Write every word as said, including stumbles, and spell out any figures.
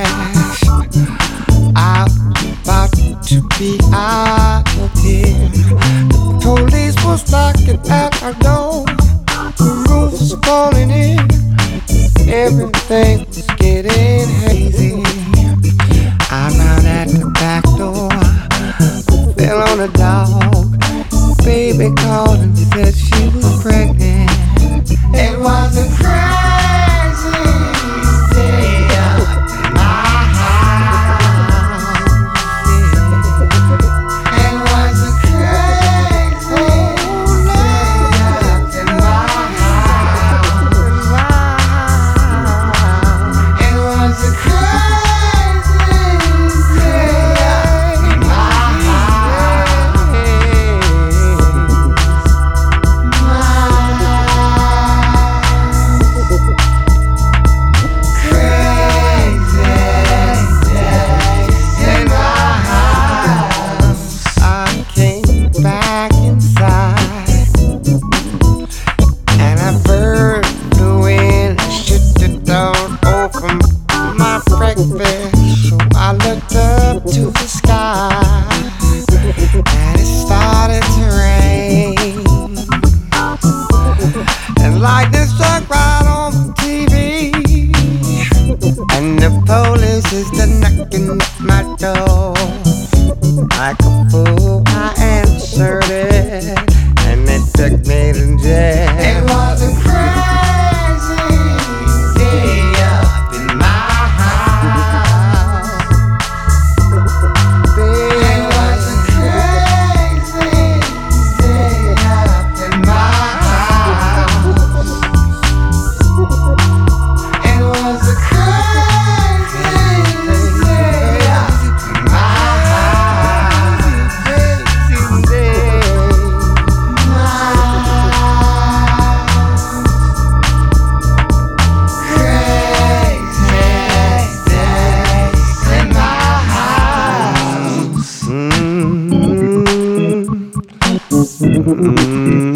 crash. I'm about to be out of here. The police was knocking at our door. The roof was falling in. Everything was getting hazy. I'm out at the back door. Fell on a dog. Baby called and said she was pregnant. It was a crazy day up in my house. Yeah. It was a crazy day up in my house. It was a crazy day up in my house. So I looked up to the sky, and it started to rain, and lightning struck right on the T V, and the police is knocking at my door. Like a fool, I answered it, and they took me to jail. It was a crazy day up in my Mm-hmm.